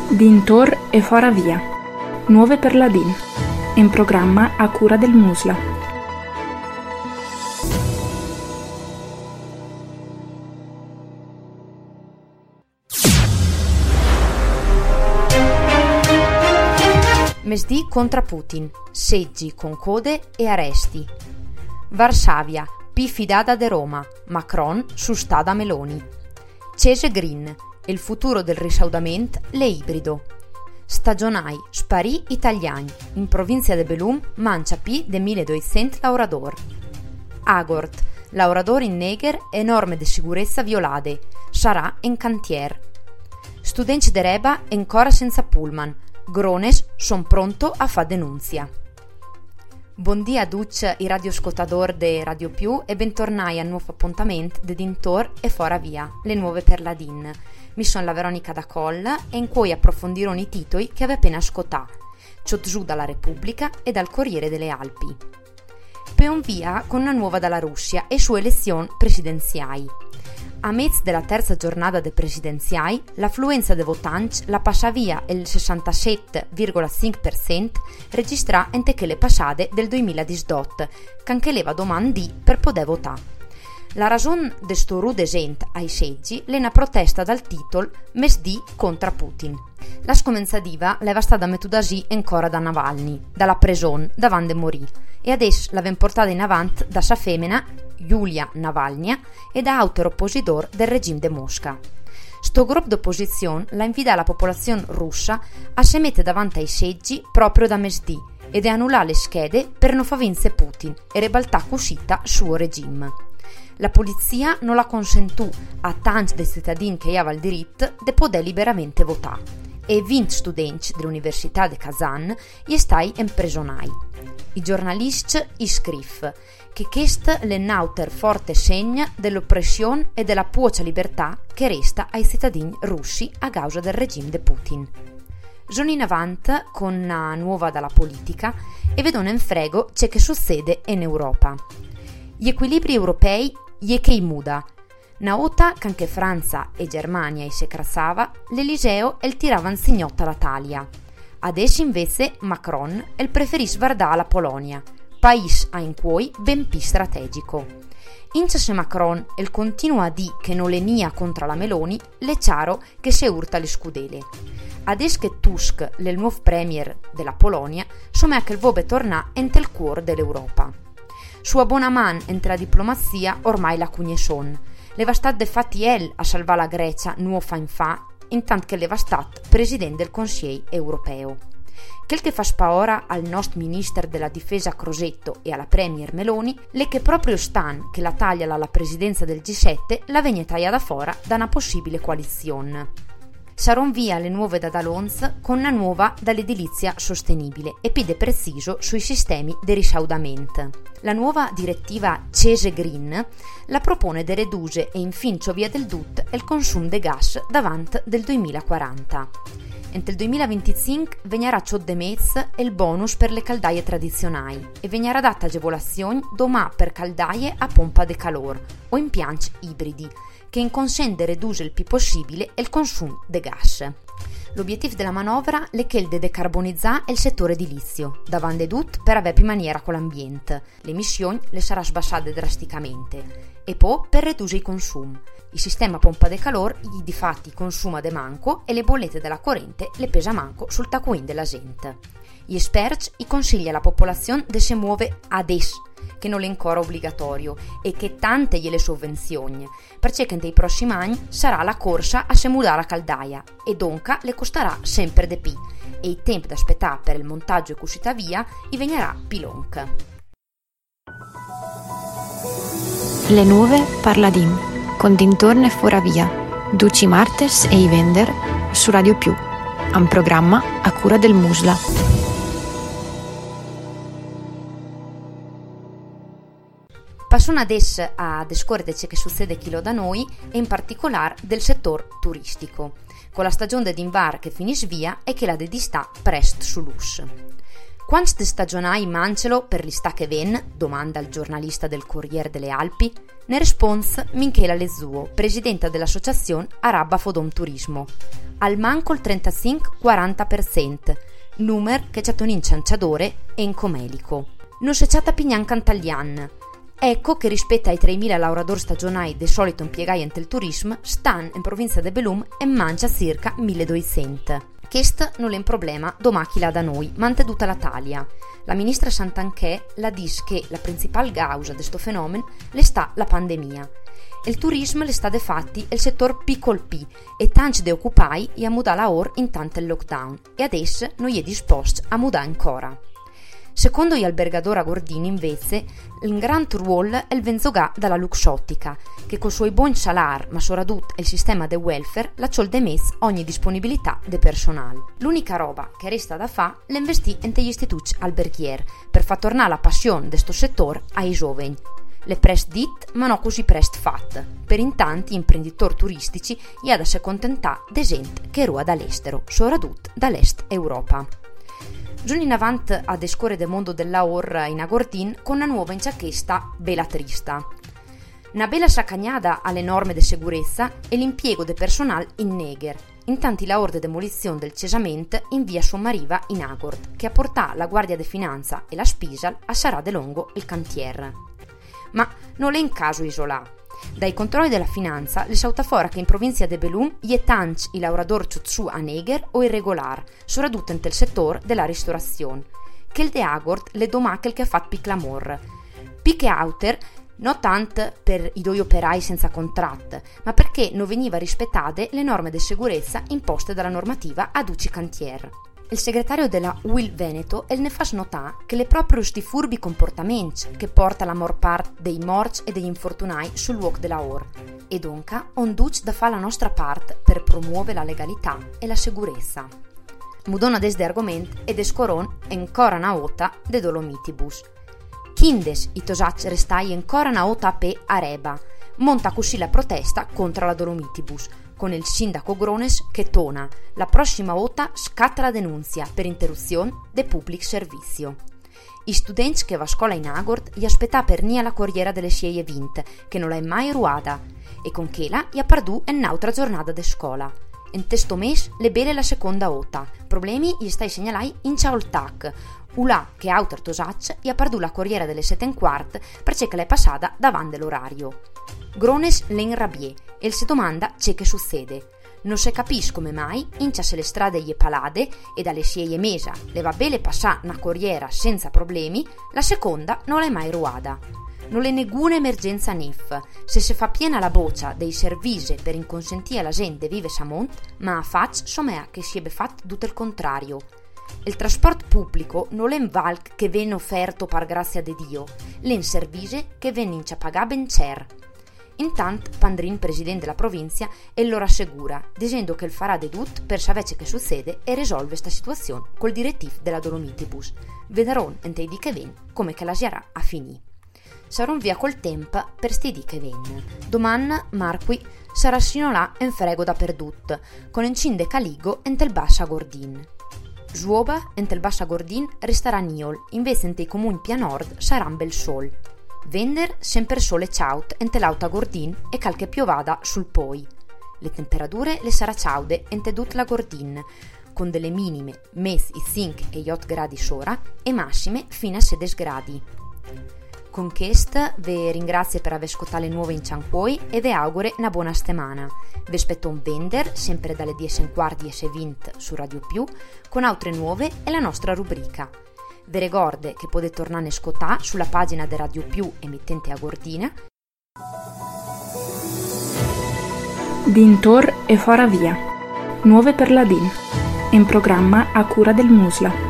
Dintor e fora via. Nuove per la DIN. In programma a cura del Musla. Mesdì contra Putin, seggi con code e arresti. Varsavia, pifidada de Roma, Macron sustada Meloni. Cese Green, il futuro del risaudament le ibrido. Stagionai, sparì italiani, in provincia de Belum mancia pi de 1200 laurador. Agort, laurador in neger e norme de sicurezza violade, sarà in cantier. Studenti de Reba ancora senza pullman, Grones son pronto a fa denunzia. Buondì a tutti i radioscoltatori de Radio Più e bentornai al nuovo appuntamento de Dintor e fora via, le nuove per la DIN. Mi sono la Veronica da Colla e in cui approfondirò i titoli che avevo appena ascoltato, ciò giù dalla Repubblica e dal Corriere delle Alpi. Peon via con una nuova dalla Russia e sue elezioni presidenziali. A mezzo della terza giornata de presidenziali, l'affluenza de votanti la passa via il 67,5% registra ente che le passate del 2018, che anche leva domandi per poter votare. La ragione de sto rude esent ai seggi è una protesta dal titolo Mesdì contra Putin. La scomenzadiva leva stata metudasi ancora da Navalny, dalla prison, davanti a morì, e adesso l'aveva portata in avanti da sa femmina Yulia Navalny e da altro oppositor del regime de Mosca. Sto gruppo d'opposizione la invita la popolazione russa a se mettere davanti ai seggi proprio da Mesdì ed a annullare le schede per non far vincere Putin e ribaltare cuscita suo regime. La polizia non la consentù a tanti dei cittadini che avevano il diritto di poter liberamente votare e 20 studenti dell'Università di Kazan gli stai imprigionati. I giornalisti scrivono che questo è l'auter forte segno dell'oppressione e della poca libertà che resta ai cittadini russi a causa del regime di Putin. Sono in avanti con una nuova dalla politica e vedono in frego ciò che succede in Europa. Gli equilibri europei gli che muda. Una volta che anche Francia e Germania si crassava, l'Eliseo el tirava in signotta l'Italia. Adesso invece Macron el preferì guardare la Polonia, paese in cui ben più strategico. Ince se Macron el continua a dire che non le nia contro la Meloni, le chiaro che se urta le scudele. Adesso che Tusk, il nuovo premier della Polonia, somma che il vobe torna ente il cuore dell'Europa. Sua buona man entre la diplomazia ormai la cugnesson. Le va stat de fatti el a salvare la Grecia nuova in fa, intanto che le va stat presidente del Consiglio europeo. Quel che fa spaora al nostro ministro della difesa Crosetto e alla premier Meloni, le che proprio stan che la taglia alla presidenza del G7 la viene tagliata fora da una possibile coalizione. Saron via le nuove da Dalons con una nuova dall'edilizia sostenibile e pide preciso sui sistemi di risaudamento. La nuova direttiva Cese Green la propone de reduse e infincio via del DUT il consumo de gas davanti del 2040. Entro il 2025 vegnerà ciò de mezzo il bonus per le caldaie tradizionali e vegnerà data agevolazione domà per caldaie a pompa de calor o impianti ibridi che in consente reduse il più possibile il consumo de gas. L'obiettivo della manovra è quello di decarbonizzare il settore edilizio, davanti a tutto per avere più maniera con l'ambiente. Le emissioni le sarà sbassate drasticamente e poi per ridurre i consumi. Il sistema pompa de calor gli difatti consuma de manco e le bollette della corrente le pesa manco sul taccuin della gente. Gli esperti consigliano alla popolazione di si muove adesso, che non è ancora obbligatorio e che tante gliele sovvenzioni, perché nei prossimi anni sarà la corsa a se mudare la caldaia e donca le costerà sempre di più e il tempo da aspettare per il montaggio e cuscita via diventerà pilonc. Le nuove Parladim con Dintorno e fora via, Duci Martes e i Vender su Radio Più, un programma a cura del Musla. Passano adesso a descorrere ciò che succede qui da noi e in particolare del settore turistico, con la stagione d'inverno che finisce via e che la dedistà presto sull'us. Quante stagionai mancelo per l'istà che ven? Domanda il giornalista del Corriere delle Alpi. Ne respons Michela Lezuo, presidenta dell'associazione Araba Fodom Turismo. Al manco il 35-40%, numero che c'è un incianciadore e in comelico. Non c'è c'è pignan cantaglian. Ecco che rispetto ai 3.000 lavoratori stagionali de solito impiegati nel turismo, stan in provincia de Belum e mangia circa 1.200. Questo non è un problema, domachila da noi, ma ante tutta l'Italia. La ministra Santanchè la dice che la principale causa di questo fenomeno le sta la pandemia. Il turismo le sta de fatti il settore più colpì e tanti de occupai a mudare la or in tanto il lockdown e adesso non è disposto a mudare ancora. Secondo gli albergatori agordini, invece, il gran ruolo è il venzogà dalla Luxottica, che col suoi buoni salari, ma soprattutto il sistema de welfare, la ciol de mes ogni disponibilità de personale. L'unica roba che resta da fa è investì in gli istituti alberghieri, per far tornare la passione di questo settore ai giovani. Le prest dit, ma non così prest fatte. Per intanto, gli imprenditori turistici gli ha da se contentare de gente che rua dall'estero, soprattutto dall'est Europa. Giunti in avanti a descore del mondo della or in Agordin con una nuova inchiesta bella trista. Una bella saccagnata alle norme di sicurezza e l'impiego del personale in Neger, intanto la orde demolizione del cesamento in via Sommariva in Agord, che ha portato la Guardia di Finanza e la Spisal a Sarà de Longo il cantiere. Ma non è un caso isolato. Dai controlli della finanza le salta fuori che in provincia de Belum gli è tanti i lavoratori ciuzzu a Neger o irregolari, soprattutto nel settore della ristorazione, che il de Agord le domache che ha fatto piclamor. Picche outer non tanto per i due operai senza contratto, ma perché non veniva rispettate le norme di sicurezza imposte dalla normativa ad uci cantier. Il segretario della UIL Veneto ne fa notare che le proprio sti furbi comportamenti che porta la maggior parte dei morti e degli infortunai sul luogo della or e dunque on duc da fa la nostra parte per promuovere la legalità e la sicurezza. Mudona des de argomento e descoron ancora una volta de Dolomitibus. Kindes i tosac restai ancora una volta a Reba, monta così la protesta contro la Dolomitibus, con il sindaco Grones che tona la prossima volta scatta la denunzia per interruzione de public servizio. I studenti che va a scuola in Agord gli aspetta per nia la corriera delle scie vinte, che non l'ha mai ruata, e con che la gli ha perdu un'altra giornata de scuola. In testo mes le bele la seconda volta. Problemi gli stai segnalai in Ciaoltac, ulà che autor tosac gli ha perdu la corriera delle 7:15 perché l'è passata davanti l'orario. Grones le inrabiè e si domanda c'è che succede. Non si capisce come mai, inciasse le strade gli palade e dalle sieie mesa le va bene passare una corriera senza problemi, la seconda non l'è mai ruada. Non è nessuna emergenza NIF, se si fa piena la boccia dei servizi per inconsentire alla gente vive samont, ma a faccia somea che si è fatto tutto il contrario. Il trasporto pubblico non è un valc che viene offerto per grazia di Dio, è un servizio che viene inciapagato ben cer. Intanto Pandrin, presidente della provincia, e lo rassicura, dicendo che il farà di tutto per sapere che succede e risolve questa situazione col direttivo della Dolomitibus. Vedrò in te di che ven come che la siarà a finì. Sarò via col tempo per sti di che ven. Domani, Marqui, sarà sino là in frego dappertutto, con encinde caligo entel bassa Gordin. Zuoba entel bassa Gordin resterà niol, invece in te comuni pia nord sarà un bel sol. Vender sempre sole ciaut ente l'auta Gordin e calche piovada sul poi. Le temperature le sarà ciaude ente tut la Gordin, con delle minime mes i 5 e gli 8 gradi sora e massime fino a 16 gradi. Con questa vi ringrazio per aver ascoltato le nuove in Ciancuoi e vi auguro una buona settimana. Vi aspetto un Vender sempre dalle 10:15 e 10:20 su Radio Più con altre nuove e la nostra rubrica. Vi ricordo che potete tornare a ascoltare sulla pagina di Radio Più emittente Agordina. Dintor e fora via. Nuove per la DIN. In programma a cura del Musla.